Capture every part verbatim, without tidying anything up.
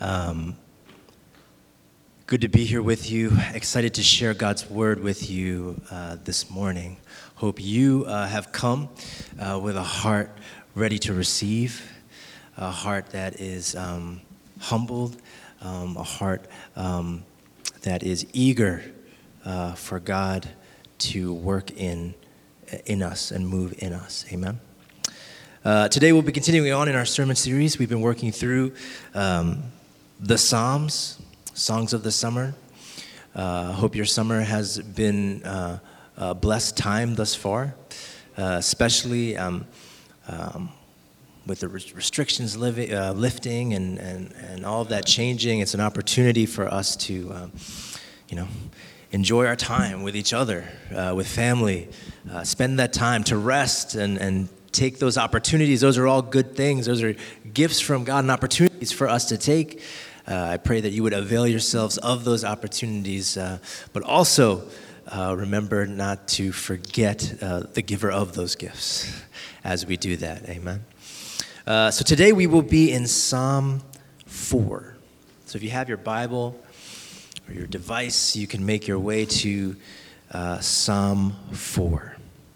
Um, good to be here with you. Excited to share God's word with you uh, this morning. Hope you uh, have come uh, with a heart ready to receive, a heart that is um, humbled, um, a heart um, that is eager uh, for God to work in in us and move in us. Amen. Uh, today we'll be continuing on in our sermon series. We've been working through um, the Psalms, Songs of the Summer. I uh, hope your summer has been uh, a blessed time thus far, uh, especially um, um, with the restrictions living, uh, lifting and, and, and all of that changing. It's an opportunity for us to, um, you know, enjoy our time with each other, uh, with family, uh, spend that time to rest and, and take those opportunities. Those are all good things. Those are gifts from God and opportunities for us to take. Uh, I pray that you would avail yourselves of those opportunities, uh, but also uh, remember not to forget uh, the giver of those gifts as we do that. Amen. Uh, so today we will be in Psalm four. So if you have your Bible or your device, you can make your way to uh, Psalm four.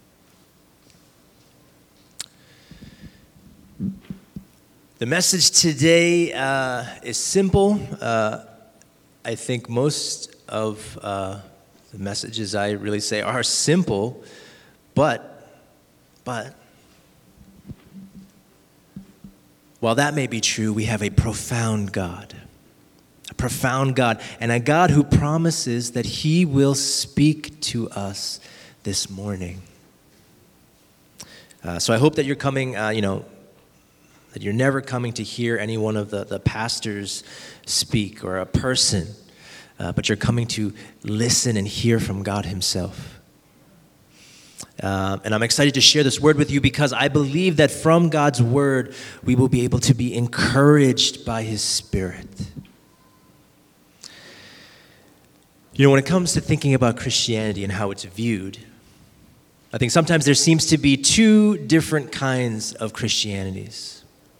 The message today uh, is simple. Uh, I think most of uh, the messages I really say are simple, but, but, while that may be true, we have a profound God, a profound God, and a God who promises that He will speak to us this morning. Uh, so I hope that you're coming, uh, you know, that you're never coming to hear any one of the, the pastors speak or a person, uh, but you're coming to listen and hear from God Himself. Um, and I'm excited to share this word with you because I believe that from God's word, we will be able to be encouraged by His Spirit. You know, when it comes to thinking about Christianity and how it's viewed, I think sometimes there seems to be two different kinds of Christianities.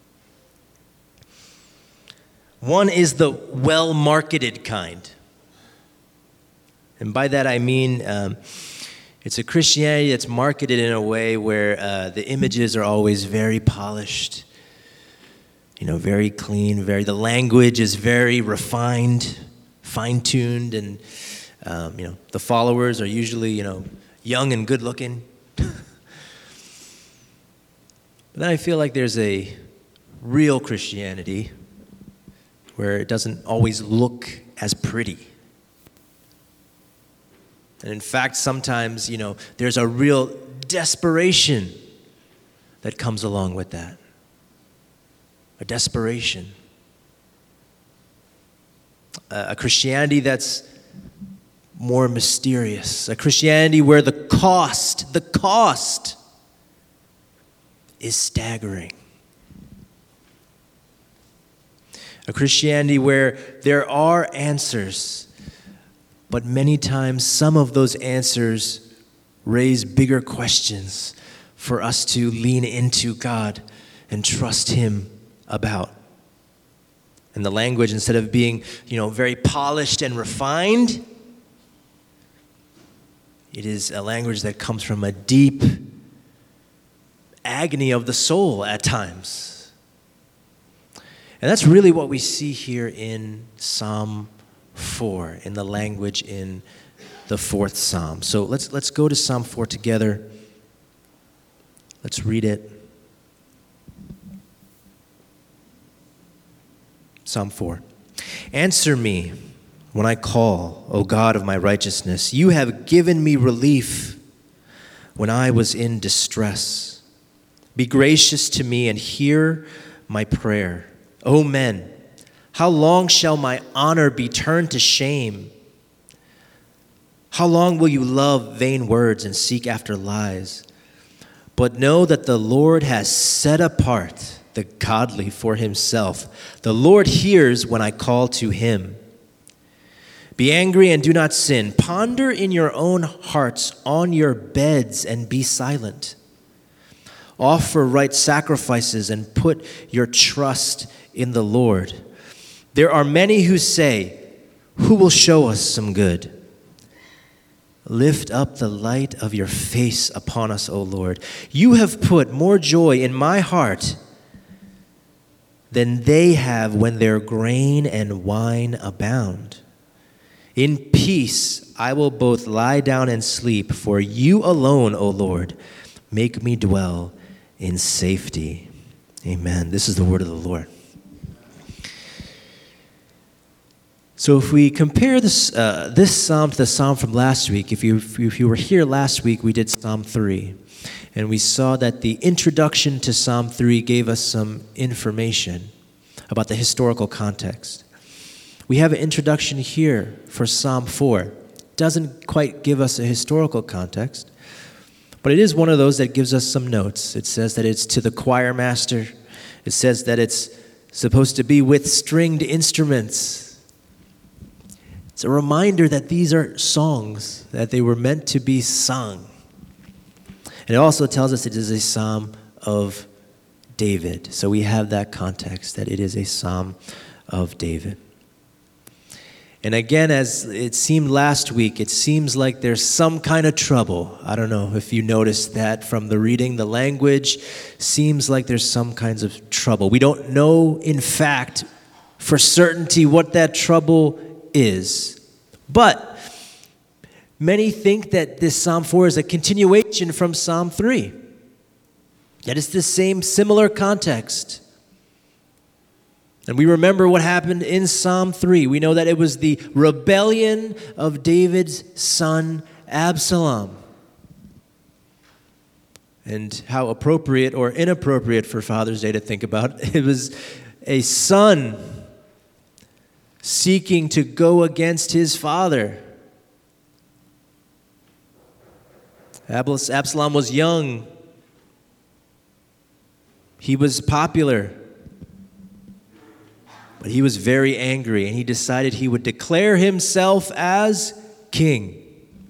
One is the well-marketed kind. And by that I mean um, it's a Christianity that's marketed in a way where uh, the images are always very polished, you know, very clean, very, the language is very refined, fine-tuned, and, um, you know, the followers are usually, you know, young and good-looking. But then I feel like there's a real Christianity where it doesn't always look as pretty. And in fact, sometimes, you know, there's a real desperation that comes along with that. A desperation. A, a Christianity that's more mysterious. A Christianity where the cost, the cost is staggering. A Christianity where there are answers, but many times some of those answers raise bigger questions for us to lean into God and trust Him about. And the language, instead of being, you know, very polished and refined, it is a language that comes from a deep agony of the soul at times. And that's really what we see here in Psalm four, in the language in the fourth Psalm. So let's let's go to Psalm four together. Let's read it. Psalm four. Answer me when I call, O God of my righteousness. You have given me relief when I was in distress. Be gracious to me and hear my prayer. O men, how long shall my honor be turned to shame? How long will you love vain words and seek after lies? But know that the Lord has set apart the godly for Himself. The Lord hears when I call to Him. Be angry and do not sin. Ponder in your own hearts on your beds and be silent. Offer right sacrifices and put your trust in the Lord. There are many who say, who will show us some good? Lift up the light of your face upon us, O Lord. You have put more joy in my heart than they have when their grain and wine abound. In peace I will both lie down and sleep, for you alone, O Lord, make me dwell in safety. Amen. This is the word of the Lord. So if we compare this uh, this psalm to the psalm from last week, if you if you were here last week, we did Psalm three, and we saw that the introduction to Psalm three gave us some information about the historical context. We have an introduction here for Psalm four. Doesn't quite give us a historical context, but it is one of those that gives us some notes. It says that it's to the choir master. It says that it's supposed to be with stringed instruments. It's a reminder that these are songs, that they were meant to be sung. And it also tells us it is a psalm of David. So we have that context, that it is a psalm of David. And again, as it seemed last week, it seems like there's some kind of trouble. I don't know if you noticed that from the reading. The language seems like there's some kinds of trouble. We don't know, in fact, for certainty what that trouble is. But many think that this Psalm four is a continuation from Psalm three. That it's the same similar context. And we remember what happened in Psalm three. We know that it was the rebellion of David's son Absalom. And how appropriate or inappropriate for Father's Day to think about. It was a son seeking to go against his father. Absalom was young. He was popular. But he was very angry, and he decided he would declare himself as king.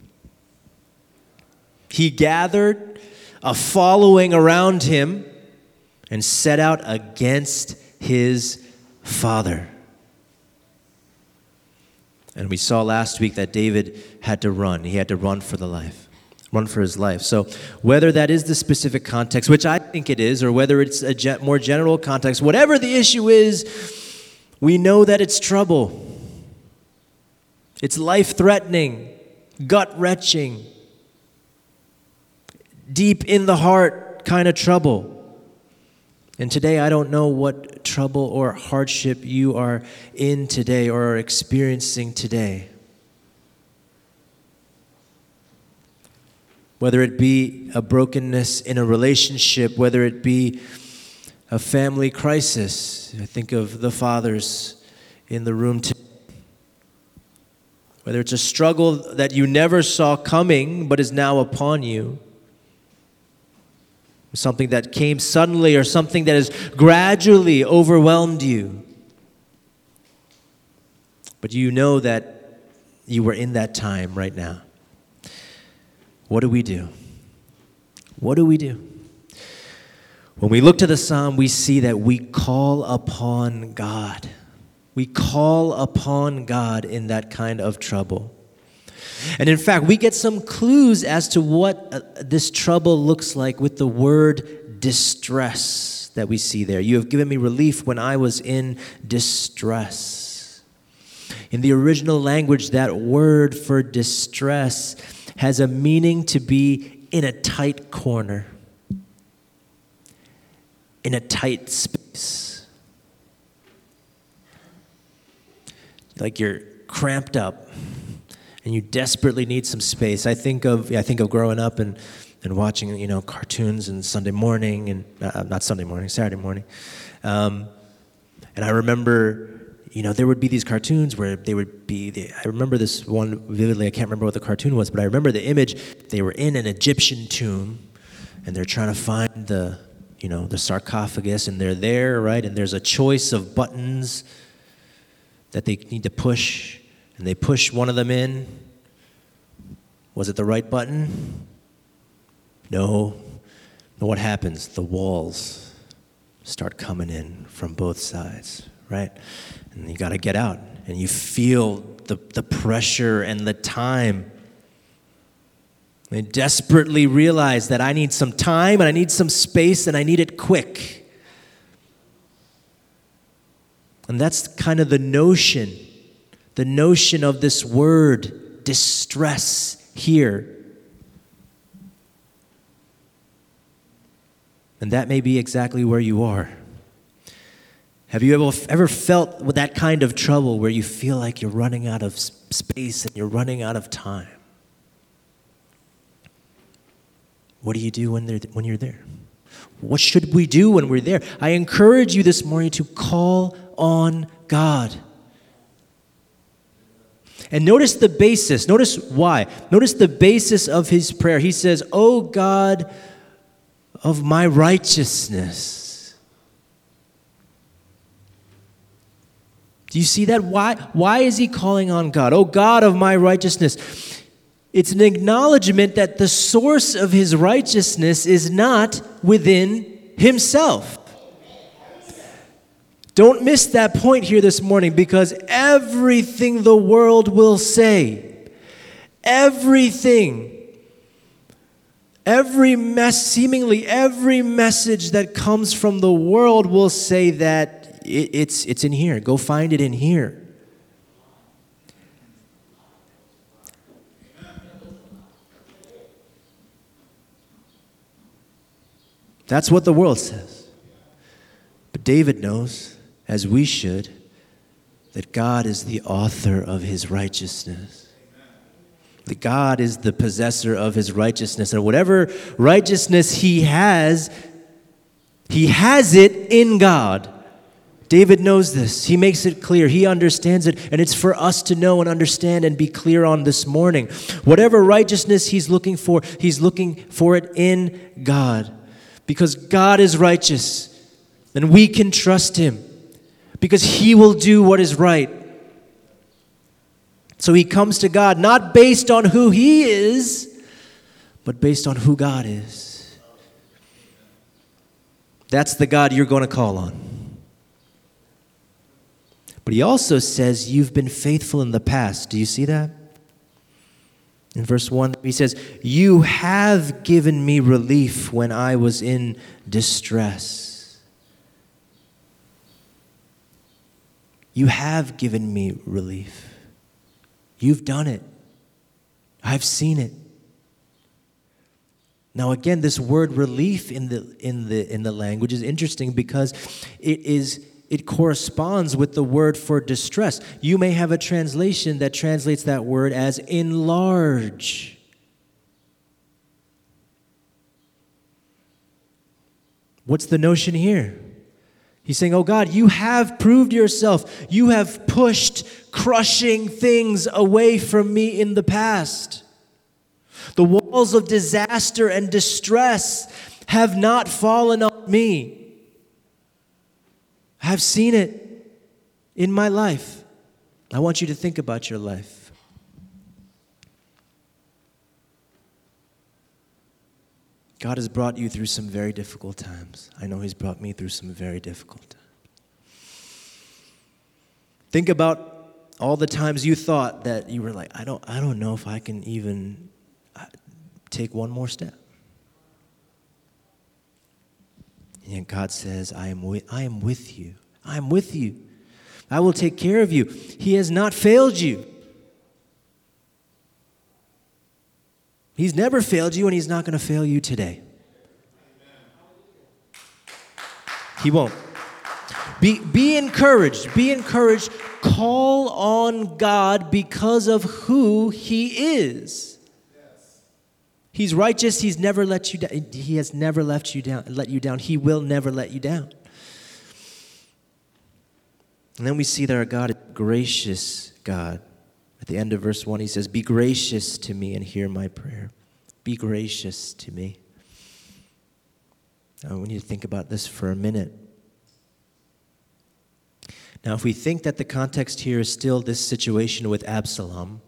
He gathered a following around him and set out against his father. And we saw last week that David had to run. He had to run for the life, run for his life. So whether that is the specific context, which I think it is, or whether it's a ge- more general context, whatever the issue is, we know that it's trouble. It's life-threatening, gut-wrenching, deep in the heart kind of trouble. And today, I don't know what trouble or hardship you are in today or are experiencing today. Whether it be a brokenness in a relationship, whether it be a family crisis. I think of the fathers in the room today. Whether it's a struggle that you never saw coming but is now upon you. Something that came suddenly or something that has gradually overwhelmed you. But you know that you were in that time right now. What do we do? What do we do? When we look to the psalm, we see that we call upon God. We call upon God in that kind of trouble. And in fact, we get some clues as to what uh, this trouble looks like with the word distress that we see there. You have given me relief when I was in distress. In the original language, that word for distress has a meaning to be in a tight corner, in a tight space. Like you're cramped up. And you desperately need some space. I think of I think of growing up and, and watching, you know, cartoons and Sunday morning and uh, not Sunday morning, Saturday morning, um, and I remember, you know, there would be these cartoons where they would be. The, I remember this one vividly. I can't remember what the cartoon was, but I remember the image. They were in an Egyptian tomb, and they're trying to find the, you know, the sarcophagus, and they're there, right? And there's a choice of buttons that they need to push. And they push one of them in. Was it the right button? No. And what happens? The walls start coming in from both sides, right? And you got to get out, and you feel the, the pressure and the time. I desperately realize that I need some time and I need some space and I need it quick. And that's kind of the notion, the notion of this word, distress here. And that may be exactly where you are. Have you ever, ever felt with that kind of trouble where you feel like you're running out of space and you're running out of time? What do you do when, they're, when you're there? What should we do when we're there? I encourage you this morning to call on God. And notice the basis. Notice why. Notice the basis of his prayer. He says, "O God of my righteousness." Do you see that? Why, why is he calling on God? "O God of my righteousness." It's an acknowledgement that the source of his righteousness is not within himself. Don't miss that point here this morning, because everything the world will say, everything, every mess, seemingly every message that comes from the world will say that it, it's, it's in here. Go find it in here. That's what the world says. But David knows, as we should, that God is the author of his righteousness. That God is the possessor of his righteousness. And whatever righteousness he has, he has it in God. David knows this. He makes it clear. He understands it. And it's for us to know and understand and be clear on this morning. Whatever righteousness he's looking for, he's looking for it in God. Because God is righteous, and we can trust him, because he will do what is right. So he comes to God not based on who he is, but based on who God is. That's the God you're going to call on. But he also says, you've been faithful in the past. Do you see that? In verse one, he says, you have given me relief when I was in distress. You have given me relief. You've done it. I've seen it. Now again, this word relief in the in the in the language is interesting because it is it corresponds with the word for distress. You may have a translation that translates that word as enlarge. What's the notion here? He's saying, oh God, you have proved yourself. You have pushed crushing things away from me in the past. The walls of disaster and distress have not fallen on me. I've seen it in my life. I want you to think about your life. God has brought you through some very difficult times. I know he's brought me through some very difficult times. Think about all the times you thought that you were like, I don't, I don't know if I can even take one more step. And God says, I am with, I am with you. I am with you. I will take care of you. He has not failed you. He's never failed you, and he's not going to fail you today. He won't. Be, be encouraged. Be encouraged. Call on God because of who he is. He's righteous. He's never let you down. He has never left you down, let you down. He will never let you down. And then we see that our God is a gracious God. At the end of verse one, he says, be gracious to me and hear my prayer. Be gracious to me. Now, we need to think about this for a minute. Now, if we think that the context here is still this situation with Absalom,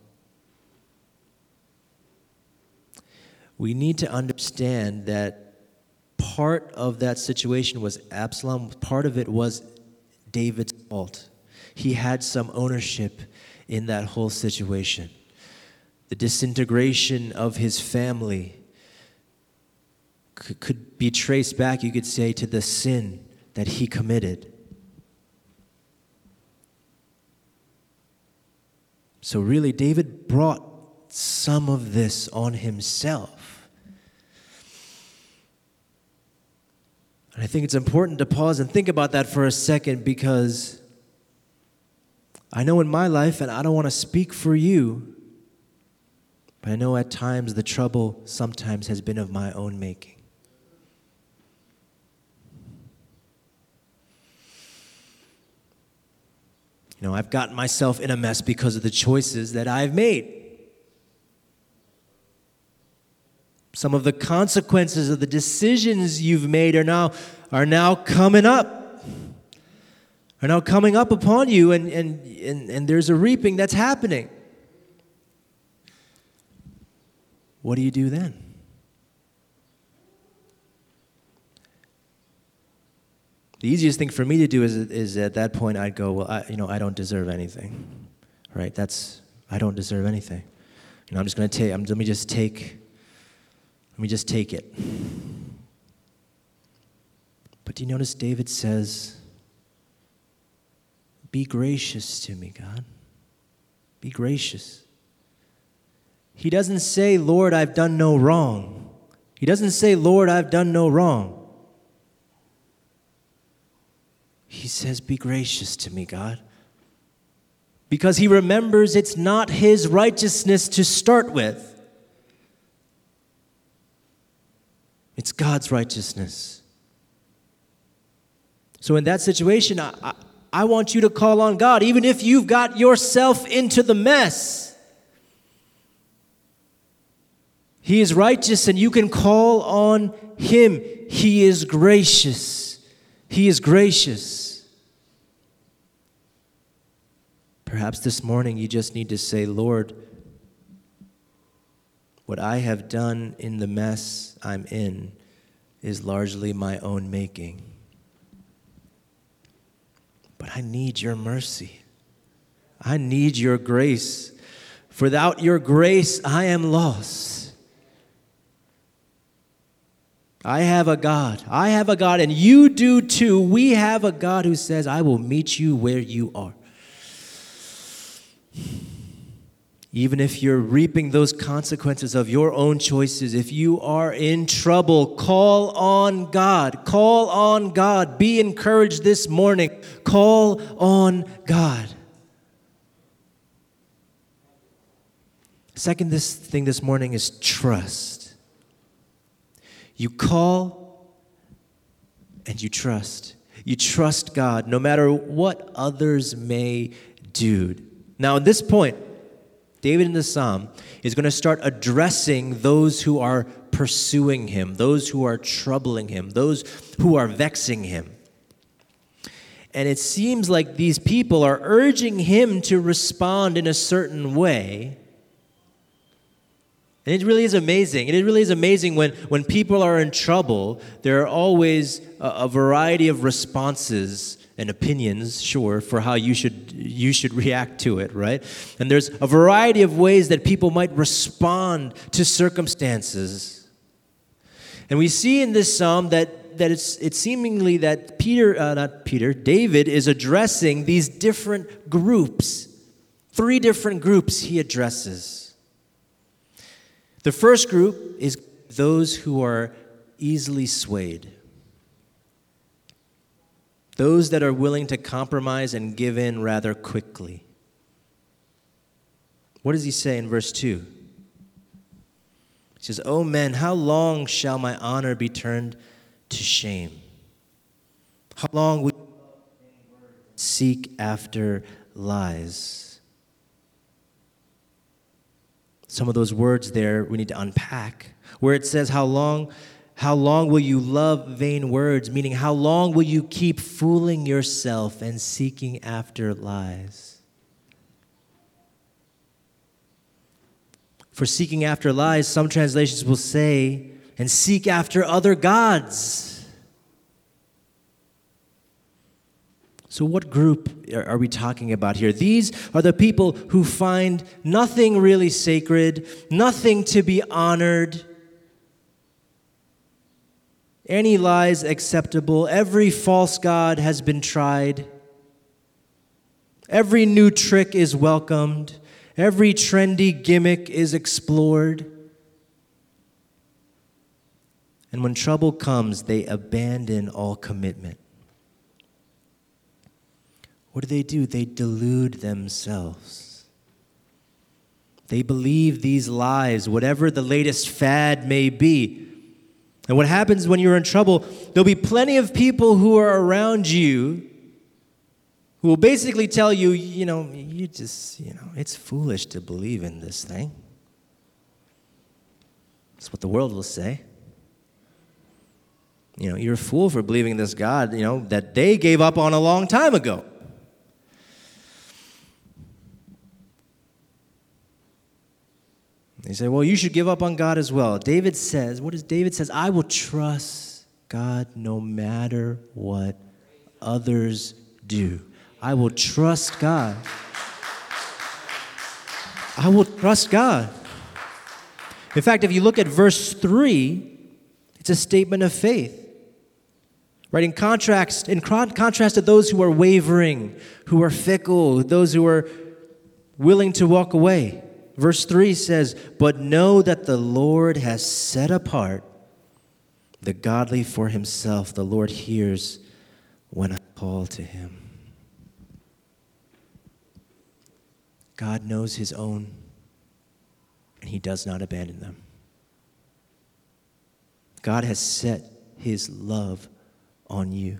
we need to understand that part of that situation was Absalom, part of it was David's fault. He had some ownership in that whole situation. The disintegration of his family could, could be traced back, you could say, to the sin that he committed. So really, David brought some of this on himself. And I think it's important to pause and think about that for a second, because I know in my life, and I don't want to speak for you, but I know at times the trouble sometimes has been of my own making. You know, I've gotten myself in a mess because of the choices that I've made. Some of the consequences of the decisions you've made are now are now coming up. Are now coming up upon you, and, and, and, and there's a reaping that's happening. What do you do then? The easiest thing for me to do is, is at that point I'd go, well, I, you know, I don't deserve anything, right? That's, I don't deserve anything. You know, I'm just going to take, I'm, let me just take, let me just take it. But do you notice David says, be gracious to me, God. Be gracious. He doesn't say, Lord, I've done no wrong. He doesn't say, Lord, I've done no wrong. He says, be gracious to me, God. Because he remembers it's not his righteousness to start with. It's God's righteousness. So in that situation, I, I, I want you to call on God, even if you've got yourself into the mess. He is righteous, and you can call on him. He is gracious. He is gracious. Perhaps this morning you just need to say, Lord, what I have done in the mess I'm in is largely my own making. But I need your mercy. I need your grace. For without your grace, I am lost. I have a God. I have a God, and you do too. We have a God who says, I will meet you where you are. Even if you're reaping those consequences of your own choices, if you are in trouble, call on God. Call on God. Be encouraged this morning. Call on God. Second this thing this morning is trust. You call and you trust. You trust God no matter what others may do. Now, at this point, David in the Psalm is going to start addressing those who are pursuing him, those who are troubling him, those who are vexing him. And it seems like these people are urging him to respond in a certain way. And it really is amazing. And it really is amazing when, when people are in trouble, there are always a, a variety of responses and opinions, sure, for how you should you should react to it, right? And there's a variety of ways that people might respond to circumstances. And we see in this psalm that that it's it's seemingly that Peter, uh, not Peter, David is addressing these different groups. Three different groups he addresses. The first group is those who are easily swayed. Those that are willing to compromise and give in rather quickly. What does he say in verse two? He says, O men, how long shall my honor be turned to shame? How long will you seek after lies? Some of those words there we need to unpack. Where it says, how long... How long will you love vain words? Meaning, how long will you keep fooling yourself and seeking after lies? For seeking after lies, some translations will say, and seek after other gods. So what group are we talking about here? These are the people who find nothing really sacred, nothing to be honored. Any lies acceptable. Every false god has been tried. Every new trick is welcomed. Every trendy gimmick is explored. And when trouble comes, they abandon all commitment. What do they do? They delude themselves. They believe these lies, whatever the latest fad may be. And what happens when you're in trouble, there'll be plenty of people who are around you who will basically tell you, you know, you just, you know, it's foolish to believe in this thing. That's what the world will say. You know, you're a fool for believing in this God, you know, that they gave up on a long time ago. They say, well, you should give up on God as well. David says, what does David says? I will trust God no matter what others do. I will trust God. I will trust God. In fact, if you look at verse three, it's a statement of faith. Right? In contrast, in contrast to those who are wavering, who are fickle, those who are willing to walk away. Verse three says, but know that the Lord has set apart the godly for himself. The Lord hears when I call to him. God knows his own, and he does not abandon them. God has set his love on you.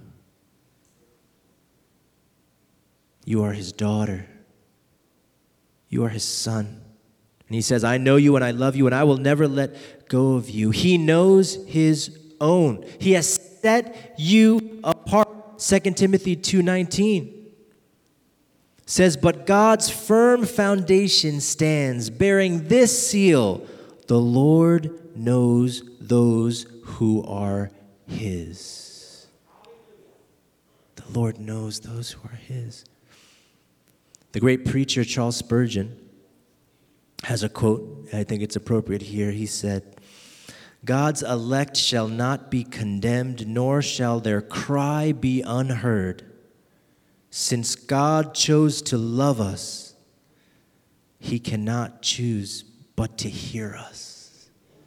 You are his daughter. You are his son. And he says, I know you and I love you and I will never let go of you. He knows his own. He has set you apart. Second Timothy two nineteen says, but God's firm foundation stands, bearing this seal, the Lord knows those who are his. The Lord knows those who are his. The great preacher Charles Spurgeon has a quote, I think it's appropriate here. He said, God's elect shall not be condemned, nor shall their cry be unheard. Since God chose to love us, he cannot choose but to hear us.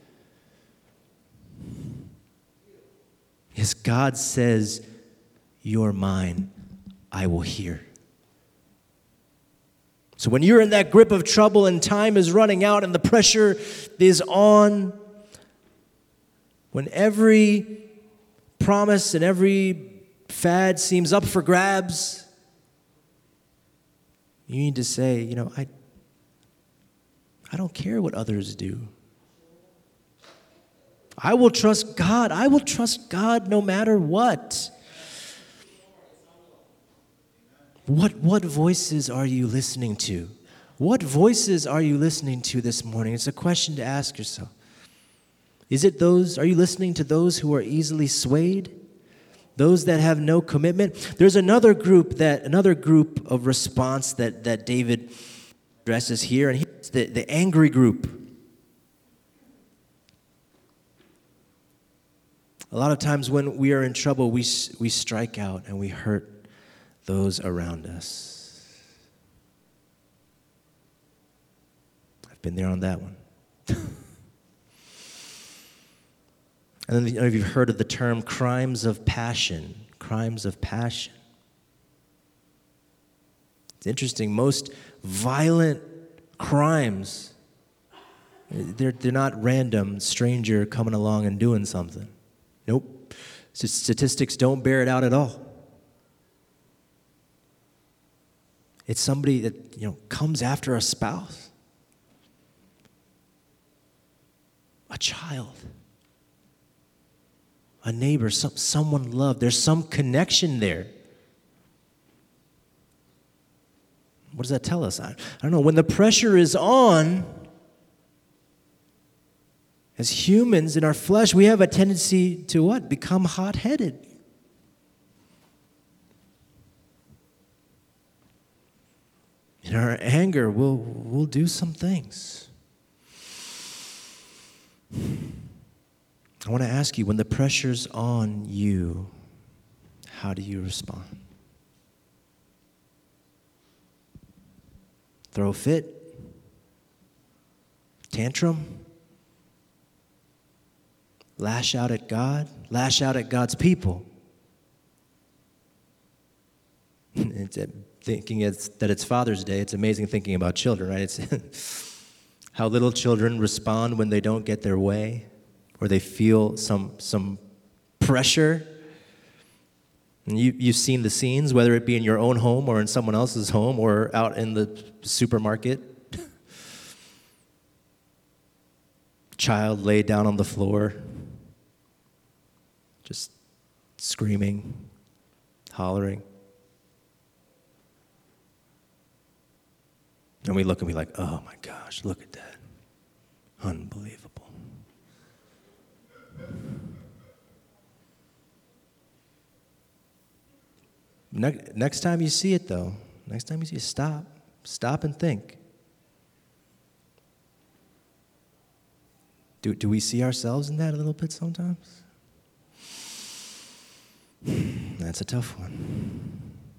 Yes, God says, you're mine, I will hear. So when you're in that grip of trouble and time is running out and the pressure is on, when every promise and every fad seems up for grabs, you need to say, you know, I, I don't care what others do. I will trust God. I will trust God no matter what. What, what voices are you listening to? What voices are you listening to this morning? It's a question to ask yourself. Is it those, are you listening to those who are easily swayed? Those that have no commitment? There's another group that, another group of response that, that David addresses here, and it's the, the angry group. A lot of times when we are in trouble, we, we strike out and we hurt those around us. I've been there on that one. And then, you know, if you've heard of the term crimes of passion, crimes of passion. It's interesting, most violent crimes, they're, they're not random stranger coming along and doing something. Nope. Statistics don't bear it out at all. It's somebody that, you know, comes after a spouse, a child, a neighbor, some, someone loved. There's some connection there. What does that tell us? I, I don't know. When the pressure is on, as humans in our flesh, we have a tendency to what? Become hot-headed. In our anger, we'll, we'll do some things. I want to ask you, when the pressure's on you, how do you respond? Throw a fit? Tantrum? Lash out at God? Lash out at God's people? It's thinking it's, that it's Father's Day. It's amazing thinking about children, right? It's how little children respond when they don't get their way, or they feel some some pressure. And you, you've seen the scenes, whether it be in your own home or in someone else's home or out in the supermarket. Child laid down on the floor, just screaming, hollering. And we look and be like, oh my gosh, look at that. Unbelievable. Ne- next time you see it, though, next time you see it, stop. Stop and think. Do, do we see ourselves in that a little bit sometimes? That's a tough one.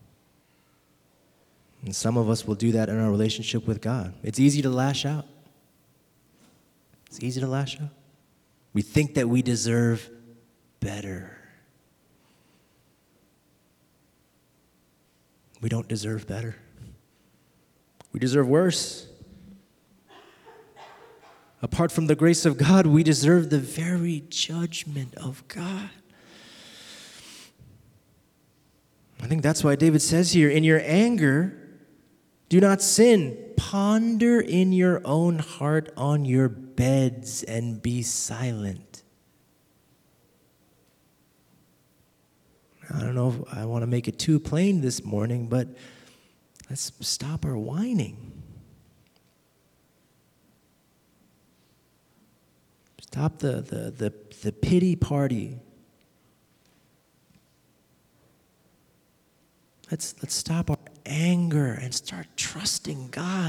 And some of us will do that in our relationship with God. It's easy to lash out. It's easy to lash out. We think that we deserve better. We don't deserve better. We deserve worse. Apart from the grace of God, we deserve the very judgment of God. I think that's why David says here, in your anger, do not sin. Ponder in your own heart on your beds and be silent. I don't know if I want to make it too plain this morning, but let's stop our whining. Stop the, the, the, the pity party. Let's, let's stop our anger and start trusting God.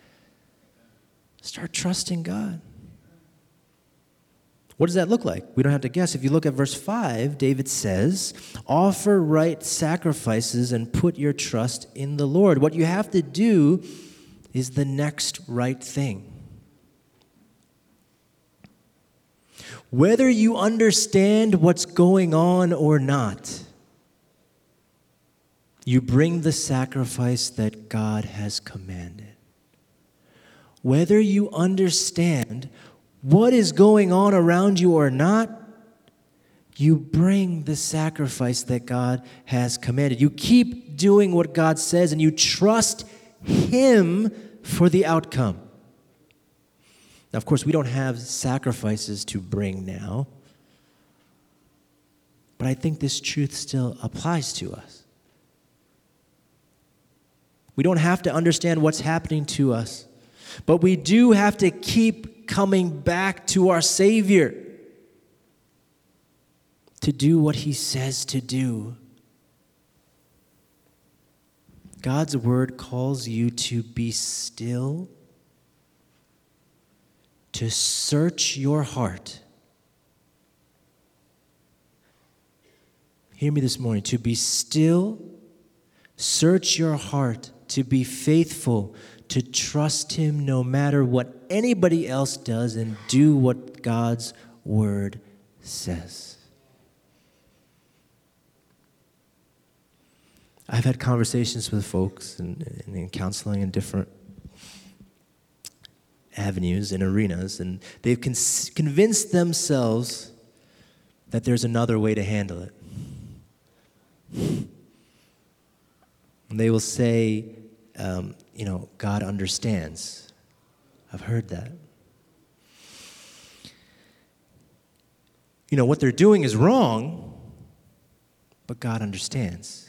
Start trusting God. What does that look like? We don't have to guess. If you look at verse five, David says, offer right sacrifices and put your trust in the Lord. What you have to do is the next right thing. Whether you understand what's going on or not, you bring the sacrifice that God has commanded. Whether you understand what is going on around you or not, you bring the sacrifice that God has commanded. You keep doing what God says and you trust Him for the outcome. Now, of course, we don't have sacrifices to bring now, but I think this truth still applies to us. We don't have to understand what's happening to us, but we do have to keep coming back to our Savior to do what He says to do. God's word calls you to be still, to search your heart. Hear me this morning. To be still, search your heart, to be faithful, to trust Him no matter what anybody else does, and do what God's word says. I've had conversations with folks and in, in, in counseling in different avenues and arenas, and they've con- convinced themselves that there's another way to handle it. And they will say, um, you know, God understands. I've heard that. You know, what they're doing is wrong, but God understands.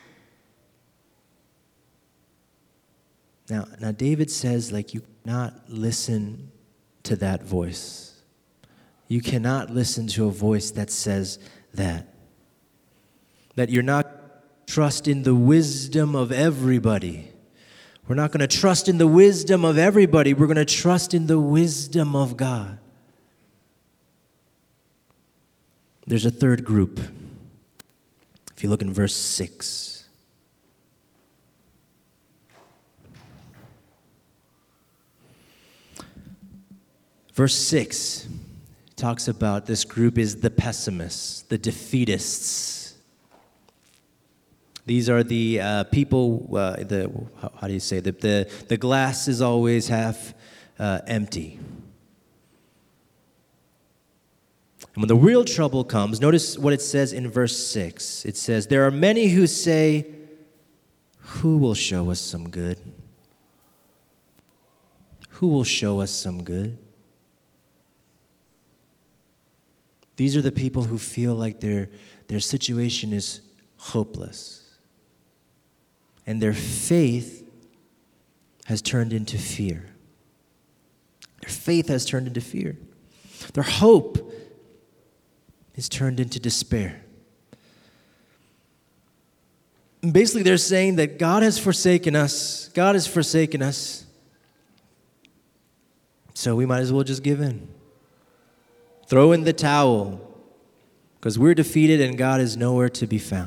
Now, now David says, like, you cannot listen to that voice. You cannot listen to a voice that says that. That you're not trust in the wisdom of everybody, We're not going to trust in the wisdom of everybody. We're going to trust in the wisdom of God. There's a third group. If you look in verse six. Verse six talks about this group is the pessimists, the defeatists. These are the uh, people, uh, the how, how do you say, the, the, the glass is always half uh, empty. And when the real trouble comes, notice what it says in verse six. It says, there are many who say, who will show us some good? Who will show us some good? These are the people who feel like their, their situation is hopeless. And their faith has turned into fear. Their faith has turned into fear. Their hope is turned into despair. And basically, they're saying that God has forsaken us. God has forsaken us. So we might as well just give in. Throw in the towel. Because we're defeated and God is nowhere to be found.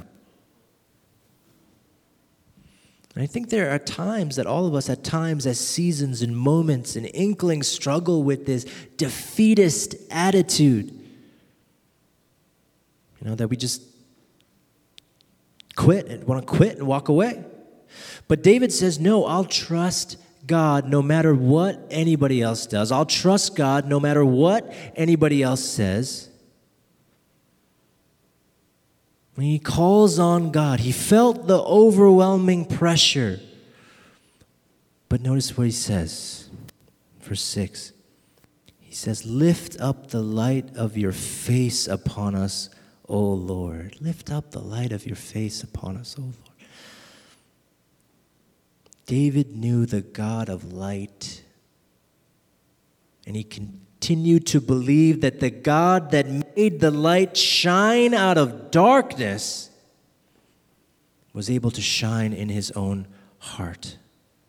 And I think there are times that all of us at times as seasons and moments and inklings struggle with this defeatist attitude. You know, that we just quit and want to quit and walk away. But David says, no, I'll trust God no matter what anybody else does. I'll trust God no matter what anybody else says. When he calls on God, he felt the overwhelming pressure. But notice what he says, verse six. He says, lift up the light of your face upon us, O Lord. Lift up the light of your face upon us, O Lord. David knew the God of light, and he continued to believe that the God that made the light shine out of darkness was able to shine in his own heart.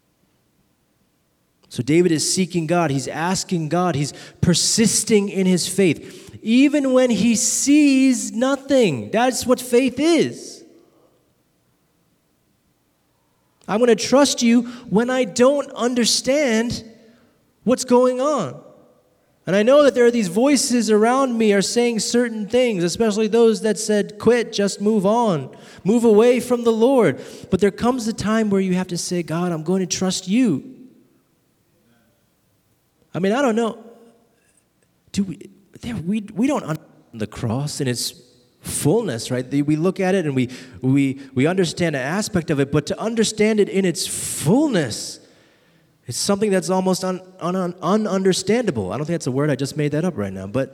So David is seeking God. He's asking God. He's persisting in his faith, even when he sees nothing. That's what faith is. I'm going to trust you when I don't understand what's going on. And I know that there are these voices around me are saying certain things, especially those that said, quit, just move on, move away from the Lord. But there comes a time where you have to say, God, I'm going to trust you. I mean, I don't know. Do we, there, we, we don't understand the cross in its fullness, right? We look at it and we, we, we understand an aspect of it, but to understand it in its fullness, it's something that's almost un, un, un, ununderstandable. I don't think that's a word. I just made that up right now. But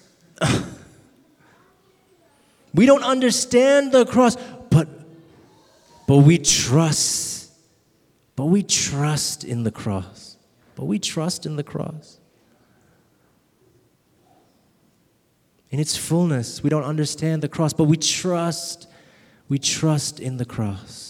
we don't understand the cross, but, but we trust. But we trust in the cross. But we trust in the cross. In its fullness, we don't understand the cross, but we trust. We trust in the cross.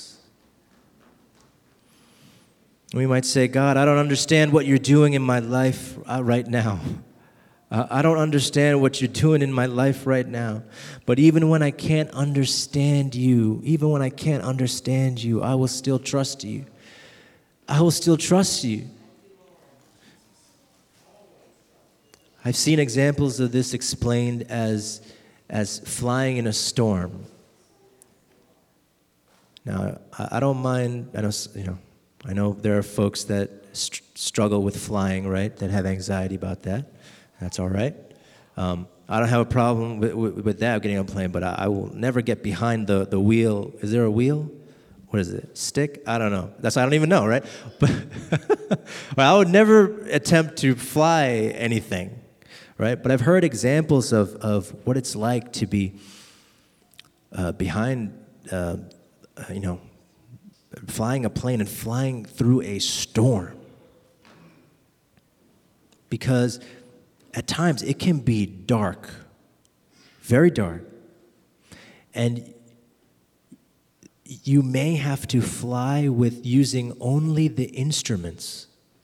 We might say, God, I don't understand what you're doing in my life uh, right now. Uh, I don't understand what you're doing in my life right now. But even when I can't understand you, even when I can't understand you, I will still trust you. I will still trust you. I've seen examples of this explained as, as flying in a storm. Now, I, I don't mind, I know, you know, I know there are folks that st- struggle with flying, right, that have anxiety about that. That's all right. Um, I don't have a problem with, with, with that, getting on a plane, but I, I will never get behind the, the wheel. Is there a wheel? What is it? Stick? I don't know. That's I don't even know, right? But well, I would never attempt to fly anything, right? But I've heard examples of, of what it's like to be uh, behind, uh, you know, flying a plane and flying through a storm. Because at times it can be dark, very dark. And you may have to fly with using only the instruments.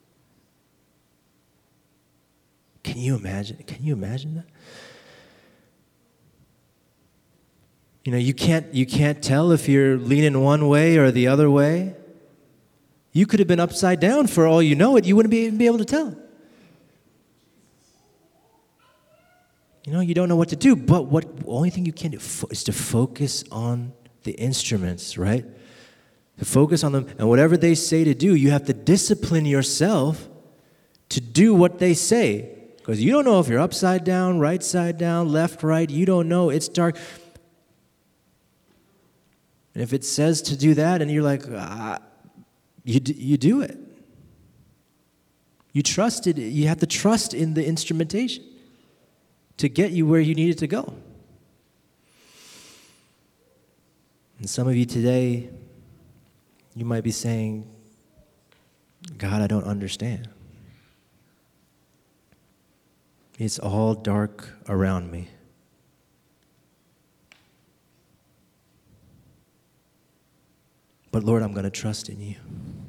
Can you imagine? Can you imagine that? You know, you can't you can't tell if you're leaning one way or the other way. You could have been upside down for all you know it. You wouldn't be, even be able to tell. You know, you don't know what to do, but what the only thing you can do is to focus on the instruments, right? To focus on them, and whatever they say to do, you have to discipline yourself to do what they say. Because you don't know if you're upside down, right side down, left, right. You don't know. It's dark. And if it says to do that, and you're like, ah, you d- you do it. You trust it. You have to trust in the instrumentation to get you where you needed to go. And some of you today, you might be saying, God, I don't understand. It's all dark around me. But Lord, I'm going to trust in you.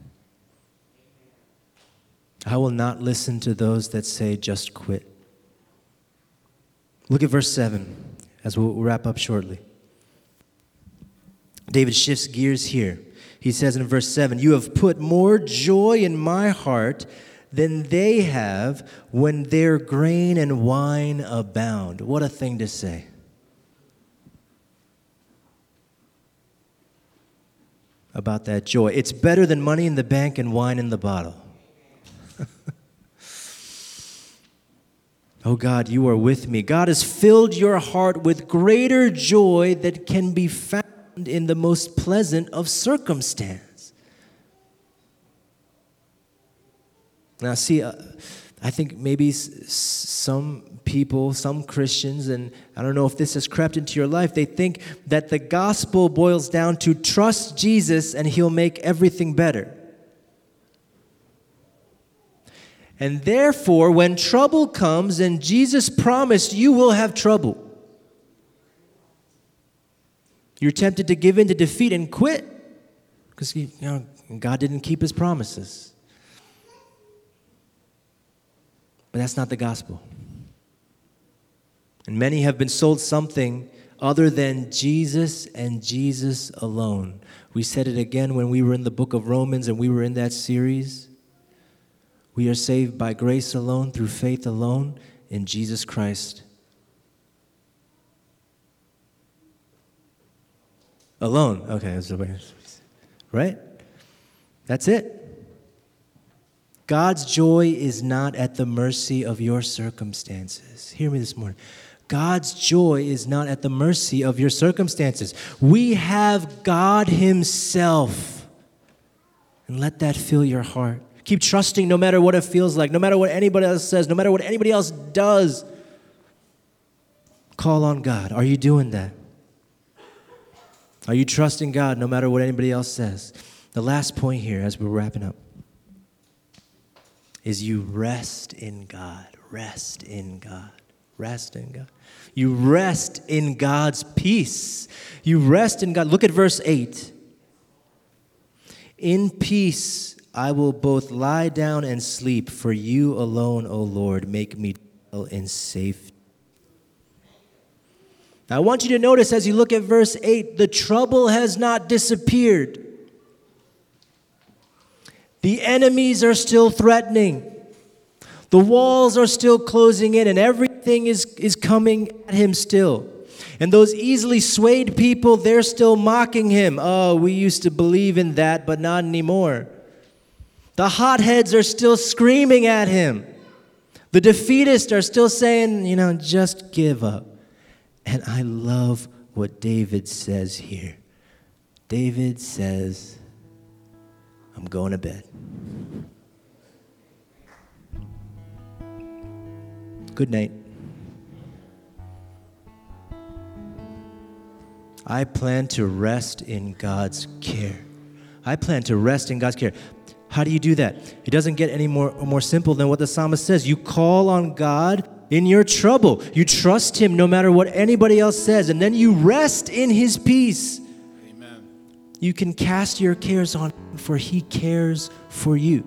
I will not listen to those that say, just quit. Look at verse seven as we'll wrap up shortly. David shifts gears here. He says in verse seven, you have put more joy in my heart than they have when their grain and wine abound. What a thing to say. About that joy. It's better than money in the bank and wine in the bottle. Oh God, you are with me. God has filled your heart with greater joy that can be found in the most pleasant of circumstance. Now, see, uh, I think maybe s- some people, some Christians, and I don't know if this has crept into your life, they think that the gospel boils down to trust Jesus and he'll make everything better. And therefore, when trouble comes, and Jesus promised you will have trouble, you're tempted to give in to defeat and quit because you know, God didn't keep his promises. But that's not the gospel. And many have been sold something other than Jesus and Jesus alone. We said it again when we were in the book of Romans and we were in that series. We are saved by grace alone, through faith alone, in Jesus Christ alone. Okay, that's the way. Right? That's it. God's joy is not at the mercy of your circumstances. Hear me this morning. God's joy is not at the mercy of your circumstances. We have God himself. And let that fill your heart. Keep trusting no matter what it feels like, no matter what anybody else says, no matter what anybody else does. Call on God. Are you doing that? Are you trusting God no matter what anybody else says? The last point here as we're wrapping up is you rest in God. Rest in God. Rest in God. You rest in God's peace. You rest in God. Look at verse eight. In peace I will both lie down and sleep, for you alone, O Lord, make me dwell in safety. Now I want you to notice as you look at verse eight, the trouble has not disappeared. The enemies are still threatening. The walls are still closing in, and everything is, is coming at him still. And those easily swayed people, they're still mocking him. Oh, we used to believe in that, but not anymore. The hotheads are still screaming at him. The defeatists are still saying, you know, just give up. And I love what David says here. David says, I'm going to bed. Good night. I plan to rest in God's care. I plan to rest in God's care. How do you do that? It doesn't get any more, more simple than what the psalmist says. You call on God in your trouble. You trust him no matter what anybody else says. And then you rest in his peace. Amen. You can cast your cares on him, for he cares for you.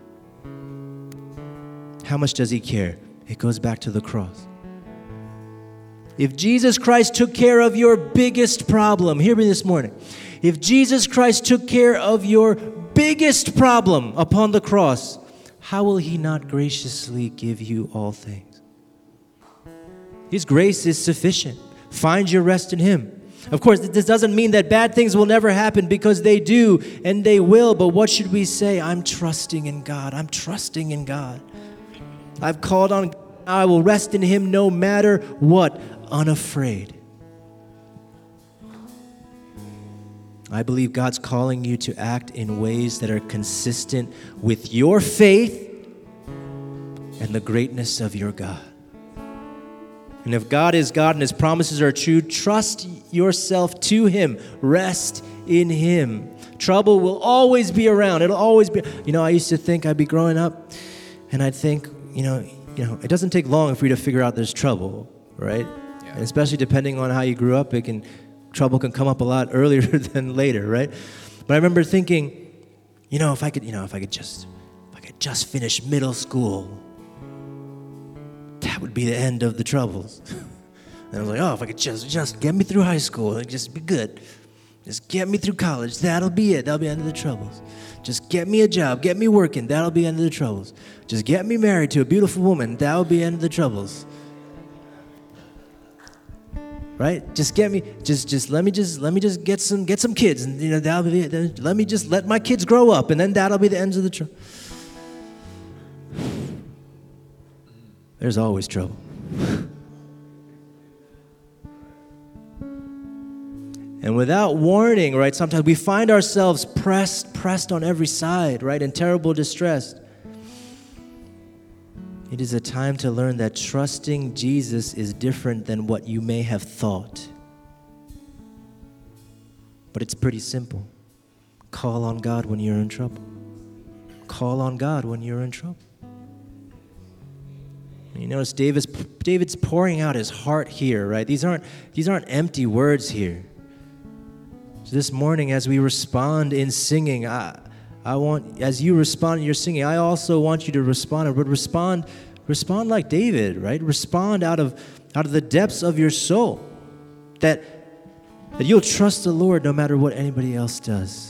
How much does he care? It goes back to the cross. If Jesus Christ took care of your biggest problem, hear me this morning. If Jesus Christ took care of your biggest problem upon the cross, how will he not graciously give you all things? His grace is sufficient. Find your rest in him. Of course, this doesn't mean that bad things will never happen, because they do and they will. But what should we say? I'm trusting in God. I'm trusting in God. I've called on God. I will rest in him no matter what, unafraid. I believe God's calling you to act in ways that are consistent with your faith and the greatness of your God. And if God is God and his promises are true, trust yourself to him. Rest in him. Trouble will always be around. It'll always be. You know, I used to think I'd be growing up, and I'd think, you know, you know, it doesn't take long for you to figure out there's trouble, right? Yeah. And especially depending on how you grew up, it can trouble can come up a lot earlier than later, right? But I remember thinking, you know, if I could, you know, if I could just, if I could just finish middle school, that would be the end of the troubles. And I was like, oh, if I could just, just get me through high school, it'd just be good. Just get me through college, that'll be it. That'll be the end of the troubles. Just get me a job, get me working, that'll be the end of the troubles. Just get me married to a beautiful woman, that'll be the end of the troubles. Right? Just get me, just, just let me just, let me just get some, get some kids, and you know that'll be it. Let me just let my kids grow up, and then that'll be the end of the trouble. There's always trouble. And without warning, right, sometimes we find ourselves pressed, pressed on every side, right, in terrible distress. It is a time to learn that trusting Jesus is different than what you may have thought. But it's pretty simple. Call on God when you're in trouble. Call on God when you're in trouble. You notice David's, David's pouring out his heart here, right? These aren't, these aren't empty words here. So this morning, as we respond in singing, I, I want, as you respond in your singing, I also want you to respond, but respond, respond like David, right? Respond out of, out of the depths of your soul, that, that you'll trust the Lord no matter what anybody else does.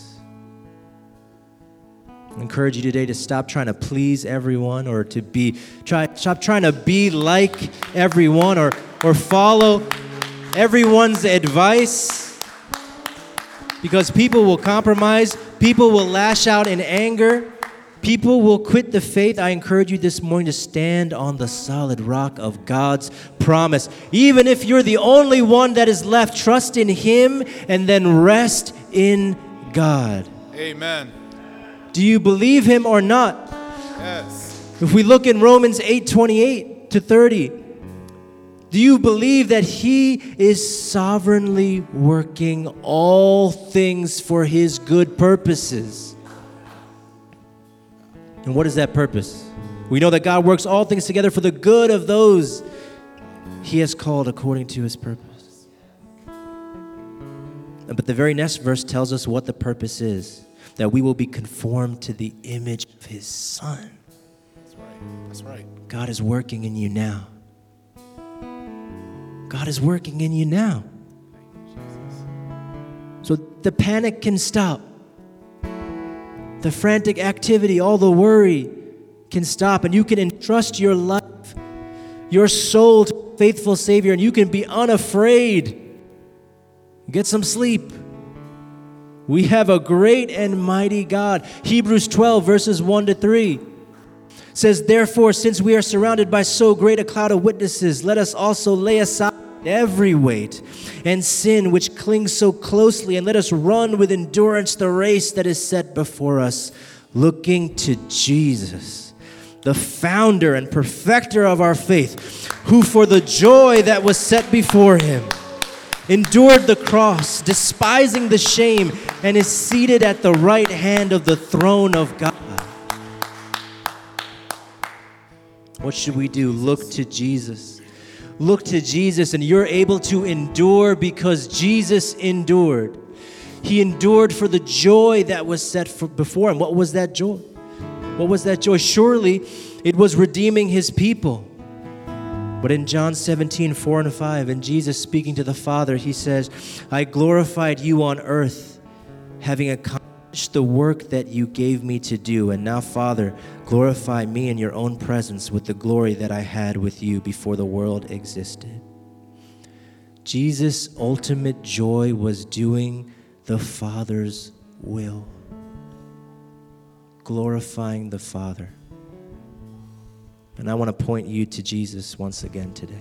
I encourage you today to stop trying to please everyone, or to be try stop trying to be like everyone, or or follow everyone's advice, because people will compromise, people will lash out in anger, people will quit the faith. I encourage you this morning to stand on the solid rock of God's promise. Even if you're the only one that is left, trust in him and then rest in God. Amen. Do you believe him or not? Yes. If we look in Romans eight twenty-eight to thirty, do you believe that he is sovereignly working all things for his good purposes? And what is that purpose? We know that God works all things together for the good of those he has called according to his purpose. But the very next verse tells us what the purpose is. That we will be conformed to the image of his Son. That's right. That's right. God is working in you now. God is working in you now. So the panic can stop. The frantic activity, all the worry can stop, and you can entrust your life, your soul to a faithful Savior, and you can be unafraid. Get some sleep. We have a great and mighty God. Hebrews twelve, verses one to three says, therefore, since we are surrounded by so great a cloud of witnesses, let us also lay aside every weight and sin which clings so closely, and let us run with endurance the race that is set before us, looking to Jesus, the founder and perfecter of our faith, who for the joy that was set before him endured the cross, despising the shame, and is seated at the right hand of the throne of God. What should we do? Look to Jesus. Look to Jesus, and you're able to endure because Jesus endured. He endured for the joy that was set for, before him. What was that joy? What was that joy? Surely it was redeeming his people. But in John seventeen, four and five, and Jesus speaking to the Father, he says, I glorified you on earth, having accomplished the work that you gave me to do. And now, Father, glorify me in your own presence with the glory that I had with you before the world existed. Jesus' ultimate joy was doing the Father's will, glorifying the Father. And I want to point you to Jesus once again today.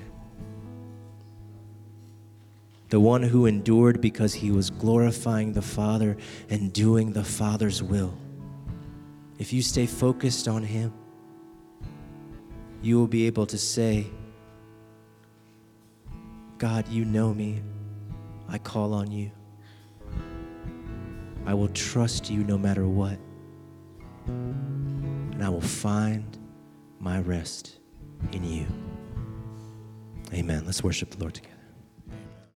The one who endured because he was glorifying the Father and doing the Father's will. If you stay focused on him, you will be able to say, God, you know me. I call on you. I will trust you no matter what. And I will find my rest in you. Amen. Let's worship the Lord together.